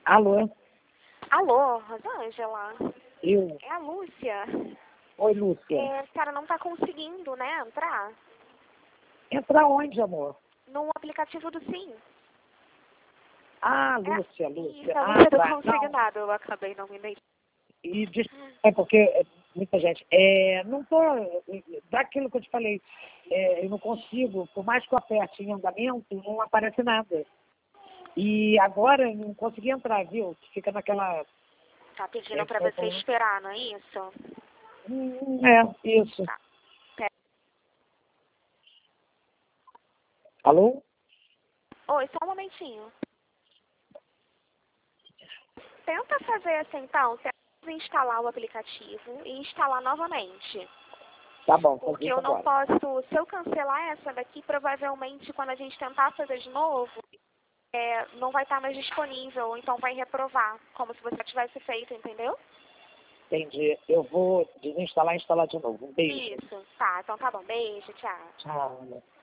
Alô? Alô, Rosângela? Eu? É a Lúcia. Oi, Lúcia. Cara, não tá conseguindo, né, entrar Entrar onde, amor? no aplicativo do Sim. Lúcia. Isso, a Lúcia do Tá. Consignado, eu acabei não me identificando. E é porque muita gente. Não tô. Daquilo que eu te falei, eu não consigo, por mais que eu aperte em andamento, não aparece nada. E agora eu não consegui entrar, viu? Fica naquela. Tá pedindo pra você esperar, não é isso? Isso. Tá. Pera. Alô? Oi, só um momentinho. Tenta fazer assim, então, tenta desinstalar o aplicativo e instalar novamente. Tá bom, Porque isso eu não agora. posso, se eu cancelar essa daqui, provavelmente quando a gente tentar fazer de novo, não vai estar mais disponível, então vai reprovar, como se você tivesse feito, entendeu? Entendi. Eu vou desinstalar e instalar de novo. Um beijo. Isso, tá, então tá bom, beijo, tchau. Tchau.